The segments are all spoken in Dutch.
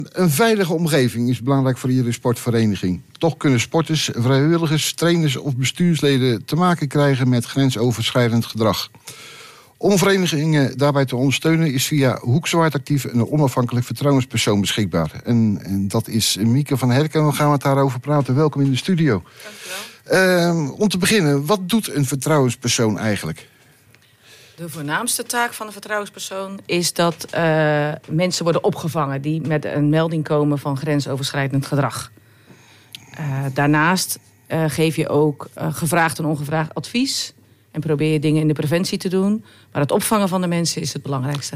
Een veilige omgeving is belangrijk voor iedere sportvereniging. Toch kunnen sporters, vrijwilligers, trainers of bestuursleden te maken krijgen met grensoverschrijdend gedrag. Om verenigingen daarbij te ondersteunen is via Hoekzwaard Actief een onafhankelijk vertrouwenspersoon beschikbaar. En dat is Mieke van Herken. We gaan het daarover praten. Welkom in de studio. Dankjewel. Om te beginnen, wat doet een vertrouwenspersoon eigenlijk? De voornaamste taak van een vertrouwenspersoon is dat mensen worden opgevangen die met een melding komen van grensoverschrijdend gedrag. Daarnaast geef je ook gevraagd en ongevraagd advies en probeer je dingen in de preventie te doen. Maar het opvangen van de mensen is het belangrijkste.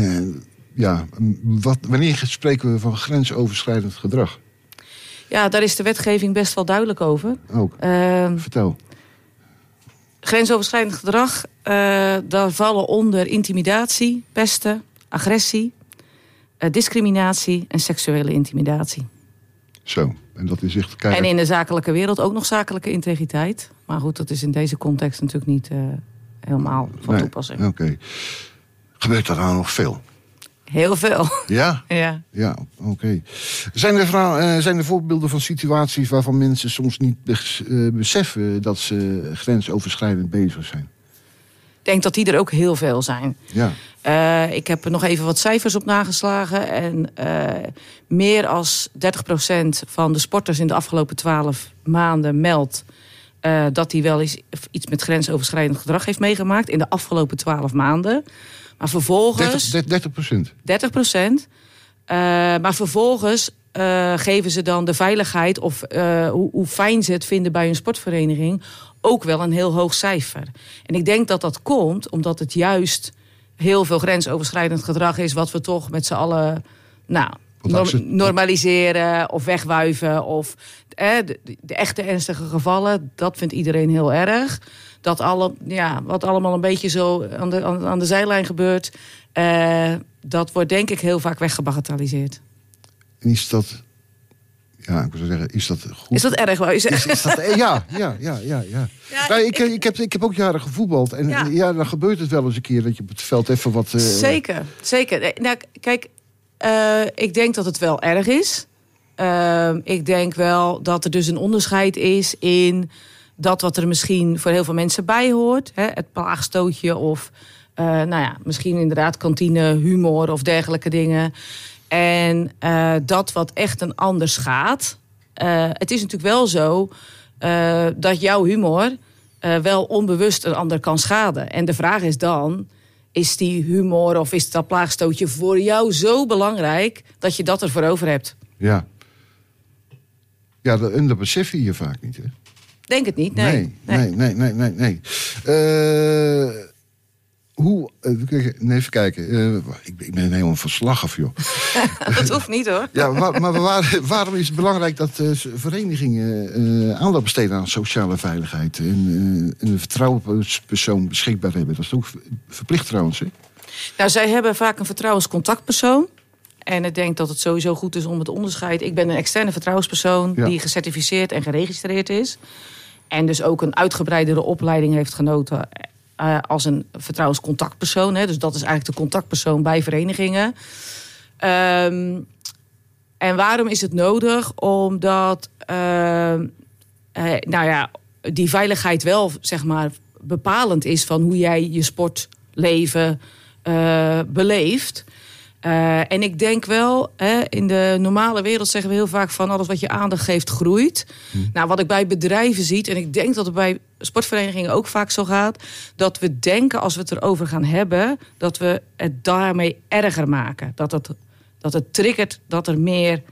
Wanneer spreken we van grensoverschrijdend gedrag? Ja, daar is de wetgeving best wel duidelijk over. Ook. Vertel. Grensoverschrijdend gedrag, daar vallen onder intimidatie, pesten, agressie, discriminatie en seksuele intimidatie. Zo, en dat is echt keihard. En in de zakelijke wereld ook nog zakelijke integriteit. Maar goed, dat is in deze context natuurlijk niet helemaal van toepassing. Oké. Gebeurt er nou nog veel? Heel veel. Ja? Ja, oké. Zijn er voorbeelden van situaties waarvan mensen soms niet beseffen dat ze grensoverschrijdend bezig zijn? Ik denk dat die er ook heel veel zijn. Ja. Ik heb er nog even wat cijfers op nageslagen. En meer dan 30% van de sporters in de afgelopen 12 maanden meldt dat hij wel eens iets met grensoverschrijdend gedrag heeft meegemaakt in de afgelopen 12 maanden. Maar vervolgens 30%? 30%. Maar vervolgens geven ze dan de veiligheid of hoe fijn ze het vinden bij hun sportvereniging ook wel een heel hoog cijfer. En ik denk dat dat komt omdat het juist heel veel grensoverschrijdend gedrag is wat we toch met z'n allen normaliseren of wegwuiven. Of de echte ernstige gevallen, dat vindt iedereen heel erg. Wat allemaal een beetje zo aan de zijlijn gebeurt, dat wordt denk ik heel vaak weggebagatelliseerd. En is dat... Ja, ik zou zeggen, is dat goed? Is dat erg, wou je zeggen? Is dat, ja. Ik heb ook jaren gevoetbald. En dan gebeurt het wel eens een keer dat je op het veld even wat... Zeker. Nou, kijk, ik denk dat het wel erg is. Ik denk wel dat er dus een onderscheid is in dat wat er misschien voor heel veel mensen bij hoort. Het plaagstootje of misschien inderdaad kantine, humor of dergelijke dingen. En dat wat echt een ander schaadt. Het is natuurlijk wel zo dat jouw humor wel onbewust een ander kan schaden. En de vraag is dan, is die humor of is dat plaagstootje voor jou zo belangrijk dat je dat ervoor over hebt? Ja. Ja, dat besef je vaak niet, hè? Denk het niet, nee. Nee. Even kijken. Ik ben helemaal van slag af, joh. Dat hoeft niet, hoor. Ja, maar waarom is het belangrijk dat verenigingen aandacht besteden aan sociale veiligheid en een vertrouwenspersoon beschikbaar hebben? Dat is ook verplicht trouwens, hè? Nou, zij hebben vaak een vertrouwenscontactpersoon. En ik denk dat het sowieso goed is om het onderscheid. Ik ben een externe vertrouwenspersoon die gecertificeerd en geregistreerd is. En dus ook een uitgebreidere opleiding heeft genoten als een vertrouwenscontactpersoon. Dus dat is eigenlijk de contactpersoon bij verenigingen. En waarom is het nodig? Omdat die veiligheid wel, zeg maar, bepalend is van hoe jij je sportleven beleeft. En ik denk wel, in de normale wereld zeggen we heel vaak van alles wat je aandacht geeft groeit. Nou, wat ik bij bedrijven zie, en ik denk dat het bij sportverenigingen ook vaak zo gaat, dat we denken als we het erover gaan hebben, dat we het daarmee erger maken. Dat het triggert dat er meer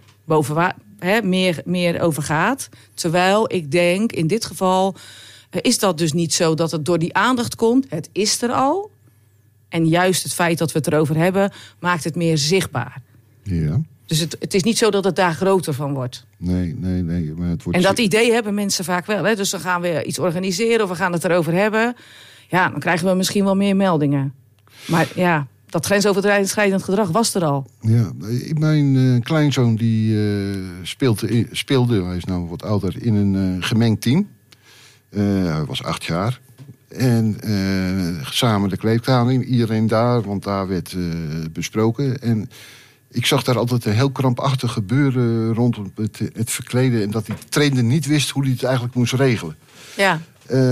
meer over gaat. Terwijl ik denk, in dit geval is dat dus niet zo dat het door die aandacht komt. Het is er al. En juist het feit dat we het erover hebben, maakt het meer zichtbaar. Ja. Dus het is niet zo dat het daar groter van wordt. Nee. Maar het wordt en dat idee hebben mensen vaak wel. Hè? Dus dan gaan we iets organiseren of we gaan het erover hebben. Ja, dan krijgen we misschien wel meer meldingen. Maar ja, dat grensoverschrijdend gedrag was er al. Ja, mijn kleinzoon die speelde, hij is nou wat ouder, in een gemengd team. Hij was 8 jaar. En samen de kleedkamer, iedereen daar, want daar werd besproken. En Ik zag daar altijd een heel krampachtig gebeuren rondom het verkleden. En dat die trainer niet wist hoe hij het eigenlijk moest regelen. Ja.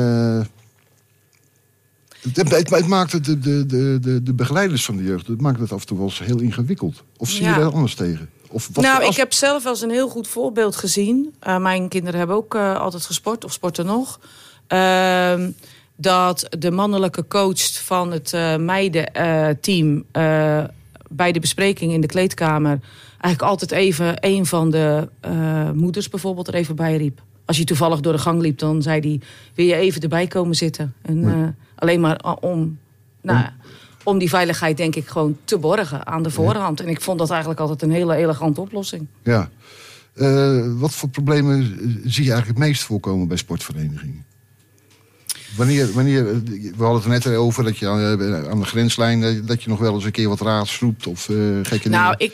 Het maakte de begeleiders van de jeugd, het maakte het af en toe wel eens heel ingewikkeld. Of zie je daar anders tegen? Ik heb zelf wel eens een heel goed voorbeeld gezien. Mijn kinderen hebben ook altijd gesport, of sporten nog. Dat de mannelijke coach van het meidenteam bij de bespreking in de kleedkamer eigenlijk altijd even een van de moeders bijvoorbeeld er even bij riep. Als je toevallig door de gang liep, dan zei hij: wil je even erbij komen zitten? En alleen maar om die veiligheid, denk ik, gewoon te borgen aan de voorhand. En ik vond dat eigenlijk altijd een hele elegante oplossing. Ja. Wat voor problemen zie je eigenlijk het meest voorkomen bij sportverenigingen? Wanneer, we hadden het er net over dat je aan de grenslijn, dat je nog wel eens een keer wat raads roept of gekke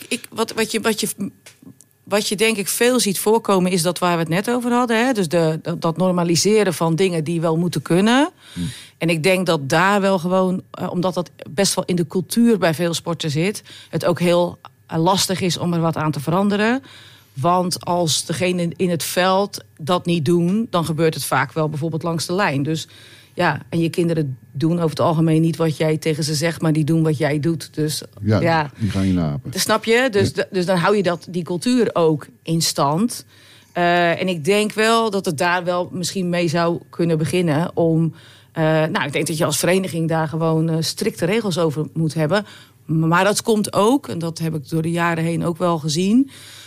dingen. Wat je denk ik veel ziet voorkomen is dat waar we het net over hadden. Hè? Dus dat normaliseren van dingen die wel moeten kunnen. En ik denk dat daar wel gewoon, omdat dat best wel in de cultuur bij veel sporten zit, het ook heel lastig is om er wat aan te veranderen. Want als degene in het veld dat niet doen, dan gebeurt het vaak wel bijvoorbeeld langs de lijn. Dus ja, en je kinderen doen over het algemeen niet wat jij tegen ze zegt, maar die doen wat jij doet. Dus ja, die gaan je napen. Snap je? Dus dan hou je die cultuur ook in stand. En ik denk wel dat het daar wel misschien mee zou kunnen beginnen om. Ik denk dat je als vereniging daar gewoon strikte regels over moet hebben. Maar dat komt ook, en dat heb ik door de jaren heen ook wel gezien,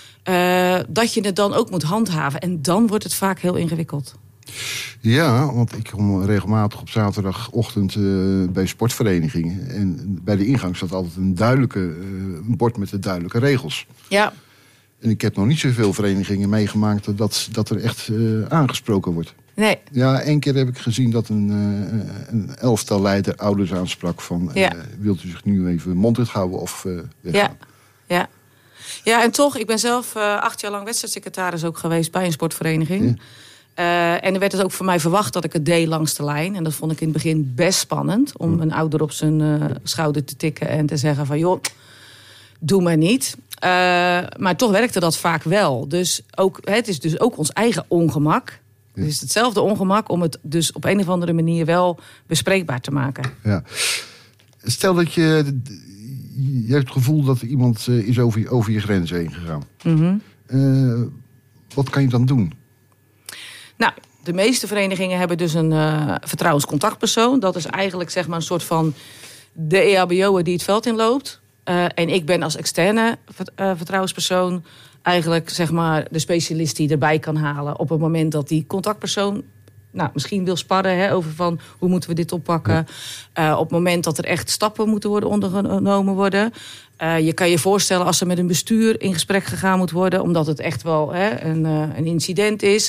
dat je het dan ook moet handhaven. En dan wordt het vaak heel ingewikkeld. Ja, want ik kom regelmatig op zaterdagochtend bij sportverenigingen. En bij de ingang staat altijd een bord met de duidelijke regels. Ja. En ik heb nog niet zoveel verenigingen meegemaakt dat er echt aangesproken wordt. Nee. Ja, 1 keer heb ik gezien dat een elftal leider ouders aansprak van wilt u zich nu even mond houden of weggaan? Ja. Ja, en toch, ik ben zelf 8 jaar lang wedstrijdsecretaris ook geweest bij een sportvereniging. Ja. En er werd het ook van mij verwacht dat ik het deed langs de lijn. En dat vond ik in het begin best spannend. Om een ouder op zijn schouder te tikken en te zeggen van joh, doe maar niet. Maar toch werkte dat vaak wel. Dus het is dus ook ons eigen ongemak. Ja. Het is hetzelfde ongemak om het dus op een of andere manier wel bespreekbaar te maken. Ja. Stel dat je hebt het gevoel dat iemand is over je grens heen gegaan. Mm-hmm. Wat kan je dan doen? Nou, de meeste verenigingen hebben dus een vertrouwenscontactpersoon. Dat is eigenlijk zeg maar een soort van de EHBO'er die het veld inloopt. En ik ben als externe vertrouwenspersoon eigenlijk zeg maar de specialist die erbij kan halen op het moment dat die contactpersoon misschien wil sparren over van hoe moeten we dit oppakken. Ja. Op het moment dat er echt stappen moeten worden ondergenomen worden. Je kan je voorstellen als er met een bestuur in gesprek gegaan moet worden, omdat het echt wel een incident is.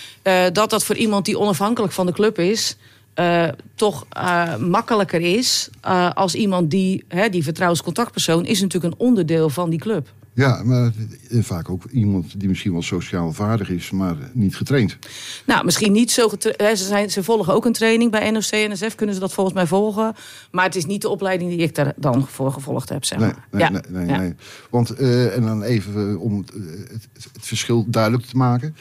Dat voor iemand die onafhankelijk van de club is, toch makkelijker is als iemand die vertrouwenscontactpersoon is natuurlijk een onderdeel van die club. Ja, maar vaak ook iemand die misschien wel sociaal vaardig is, maar niet getraind. Nou, misschien niet zo getraind. Ze volgen ook een training bij NOC-NSF, kunnen ze dat volgens mij volgen. Maar het is niet de opleiding die ik daar dan voor gevolgd heb, zeg maar. Nee. Want, en dan even om het verschil duidelijk te maken.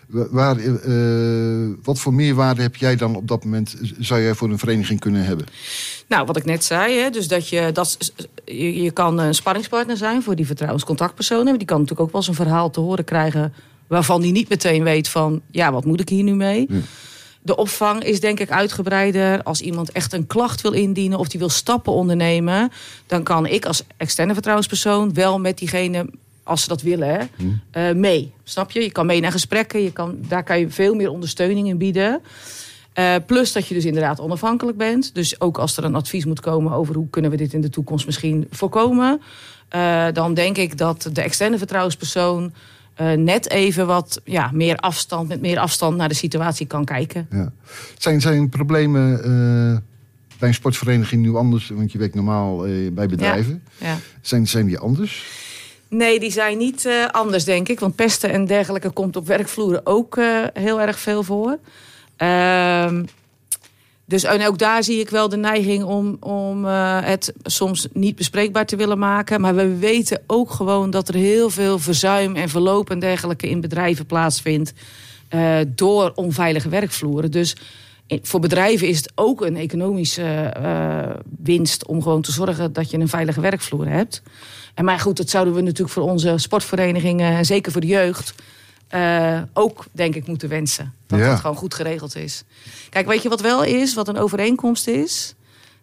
Wat voor meerwaarde heb jij dan op dat moment, zou jij voor een vereniging kunnen hebben? Nou, wat ik net zei, dus je kan een sparringspartner zijn voor die vertrouwenscontactpersonen. Die kan natuurlijk ook wel eens een verhaal te horen krijgen waarvan die niet meteen weet van, wat moet ik hier nu mee? Ja. De opvang is denk ik uitgebreider. Als iemand echt een klacht wil indienen of die wil stappen ondernemen, dan kan ik als externe vertrouwenspersoon wel met diegene, als ze dat willen, mee. Snap je? Je kan mee naar gesprekken. Daar kan je veel meer ondersteuning in bieden. Plus dat je dus inderdaad onafhankelijk bent. Dus ook als er een advies moet komen over hoe kunnen we dit in de toekomst misschien voorkomen, dan denk ik dat de externe vertrouwenspersoon net even wat met meer afstand naar de situatie kan kijken. Ja. Zijn problemen bij een sportvereniging nu anders? Want je werkt normaal bij bedrijven. Ja. Zijn die anders? Nee, die zijn niet anders, denk ik. Want pesten en dergelijke komt op werkvloeren ook heel erg veel voor. Dus en ook daar zie ik wel de neiging om het soms niet bespreekbaar te willen maken. Maar we weten ook gewoon dat er heel veel verzuim en verloop en dergelijke in bedrijven plaatsvindt. Door onveilige werkvloeren. Dus voor bedrijven is het ook een economische winst om gewoon te zorgen dat je een veilige werkvloer hebt. Maar goed, dat zouden we natuurlijk voor onze sportverenigingen en zeker voor de jeugd ook, denk ik, moeten wensen. Dat het gewoon goed geregeld is. Kijk, weet je wat wel is, wat een overeenkomst is?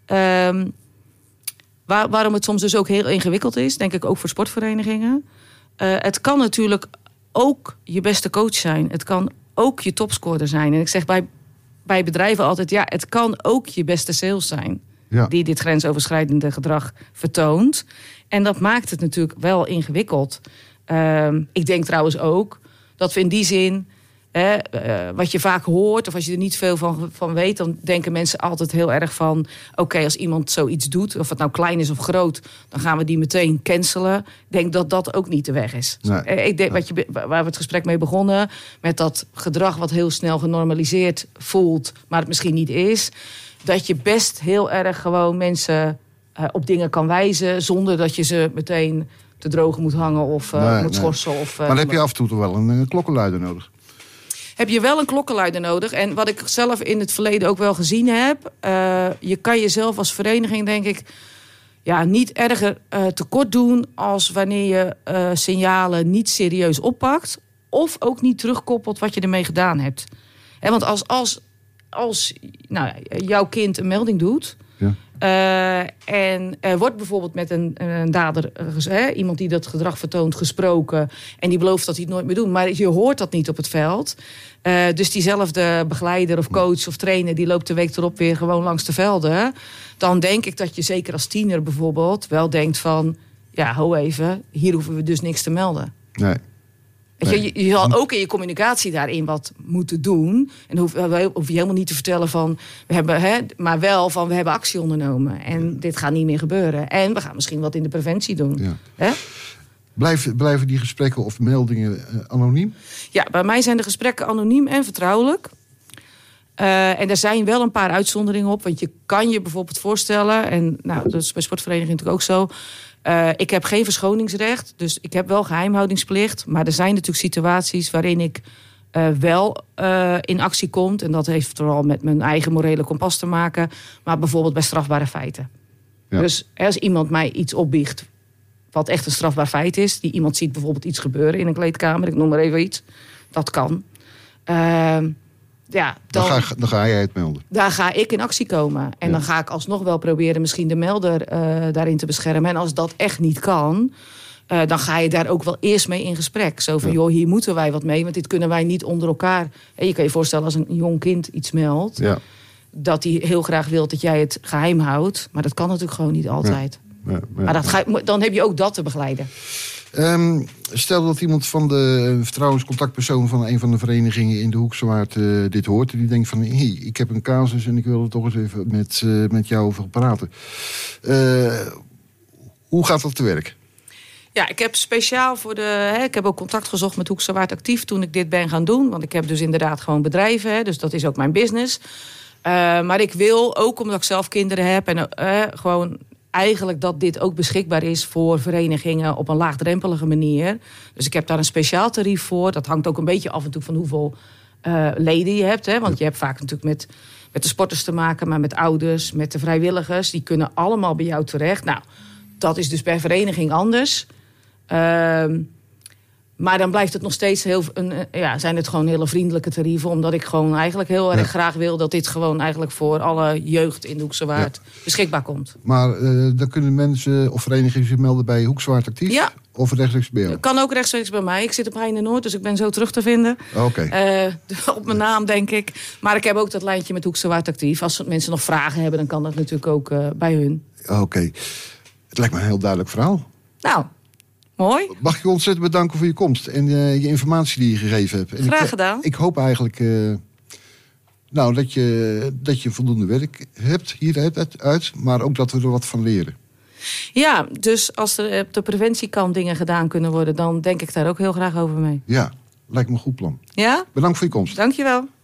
Waarom het soms dus ook heel ingewikkeld is, denk ik ook voor sportverenigingen. Het kan natuurlijk ook je beste coach zijn. Het kan ook je topscorer zijn. En ik zeg bij bedrijven altijd, ja, het kan ook je beste sales zijn. Ja. Die dit grensoverschrijdende gedrag vertoont. En dat maakt het natuurlijk wel ingewikkeld. Ik denk trouwens ook dat we in die zin, wat je vaak hoort, of als je er niet veel van weet, dan denken mensen altijd heel erg van, oké, als iemand zoiets doet, of het nou klein is of groot, dan gaan we die meteen cancelen. Ik denk dat dat ook niet de weg is. Nee. Ik denk, waar we het gesprek mee begonnen, met dat gedrag wat heel snel genormaliseerd voelt, maar het misschien niet is, dat je best heel erg gewoon mensen op dingen kan wijzen, zonder dat je ze meteen te drogen moet hangen of moet schorsen. Of, maar dan heb je af en toe toch wel een klokkenluider nodig? Heb je wel een klokkenluider nodig. En wat ik zelf in het verleden ook wel gezien heb, je kan jezelf als vereniging, denk ik, niet erger tekort doen als wanneer je signalen niet serieus oppakt of ook niet terugkoppelt wat je ermee gedaan hebt. Want als jouw kind een melding doet, en er wordt bijvoorbeeld met een dader, iemand die dat gedrag vertoont, gesproken, en die belooft dat hij het nooit meer doet, maar je hoort dat niet op het veld. Dus diezelfde begeleider of coach of trainer, die loopt de week erop weer gewoon langs de velden. Dan denk ik dat je zeker als tiener bijvoorbeeld wel denkt van, ja, ho even, hier hoeven we dus niks te melden. Nee. Je zal ook in je communicatie daarin wat moeten doen. En hoef je helemaal niet te vertellen van, we hebben, maar wel van, we hebben actie ondernomen. En dit gaat niet meer gebeuren. En we gaan misschien wat in de preventie doen. Ja. Blijven die gesprekken of meldingen anoniem? Ja, bij mij zijn de gesprekken anoniem en vertrouwelijk. En er zijn wel een paar uitzonderingen op. Want je kan je bijvoorbeeld voorstellen, en dat is bij sportverenigingen natuurlijk ook zo, ik heb geen verschoningsrecht, dus ik heb wel geheimhoudingsplicht. Maar er zijn natuurlijk situaties waarin ik wel in actie kom. En dat heeft vooral met mijn eigen morele kompas te maken. Maar bijvoorbeeld bij strafbare feiten. Ja. Dus als iemand mij iets opbiecht wat echt een strafbaar feit is, die iemand ziet bijvoorbeeld iets gebeuren in een kleedkamer, ik noem maar even iets, dat kan. Dan ga jij het melden. Daar ga ik in actie komen. En dan ga ik alsnog wel proberen misschien de melder daarin te beschermen. En als dat echt niet kan, dan ga je daar ook wel eerst mee in gesprek. Zo van, joh, hier moeten wij wat mee, want dit kunnen wij niet onder elkaar. En je kan je voorstellen als een jong kind iets meldt, dat hij heel graag wil dat jij het geheim houdt. Maar dat kan natuurlijk gewoon niet altijd. Maar dan heb je ook dat te begeleiden. Stel dat iemand van de vertrouwenscontactpersoon van een van de verenigingen in de Hoekse Waard dit hoort. En die denkt van, ik heb een casus en ik wil er toch eens even met jou over praten. Hoe gaat dat te werk? Ja, ik heb speciaal ik heb ook contact gezocht met Hoekse Waard Actief toen ik dit ben gaan doen. Want ik heb dus inderdaad gewoon bedrijven, dus dat is ook mijn business. Maar ik wil ook, omdat ik zelf kinderen heb en gewoon eigenlijk dat dit ook beschikbaar is voor verenigingen op een laagdrempelige manier. Dus ik heb daar een speciaal tarief voor. Dat hangt ook een beetje af en toe van hoeveel leden je hebt. Want je hebt vaak natuurlijk met de sporters te maken, maar met ouders, met de vrijwilligers. Die kunnen allemaal bij jou terecht. Nou, dat is dus per vereniging anders. Maar dan blijft het nog steeds zijn het gewoon hele vriendelijke tarieven. Omdat ik gewoon eigenlijk heel erg graag wil dat dit gewoon eigenlijk voor alle jeugd in de Hoekse Waard beschikbaar komt. Maar dan kunnen mensen of verenigingen zich melden bij Hoekse Waard Actief? Ja. Of rechtstreeks bij jou? Kan ook rechtstreeks bij mij. Ik zit op Heine-Noord, dus ik ben zo terug te vinden. Okay. Op mijn naam, denk ik. Maar ik heb ook dat lijntje met Hoekse Waard Actief. Als mensen nog vragen hebben, dan kan dat natuurlijk ook bij hun. Oké. Het lijkt me een heel duidelijk verhaal. Nou, mooi. Mag ik je ontzettend bedanken voor je komst en je informatie die je gegeven hebt. En graag gedaan. Ik hoop eigenlijk dat je voldoende werk hebt hieruit, maar ook dat we er wat van leren. Ja, dus als er op de preventiekant dingen gedaan kunnen worden, dan denk ik daar ook heel graag over mee. Ja, lijkt me een goed plan. Ja? Bedankt voor je komst. Dank je wel.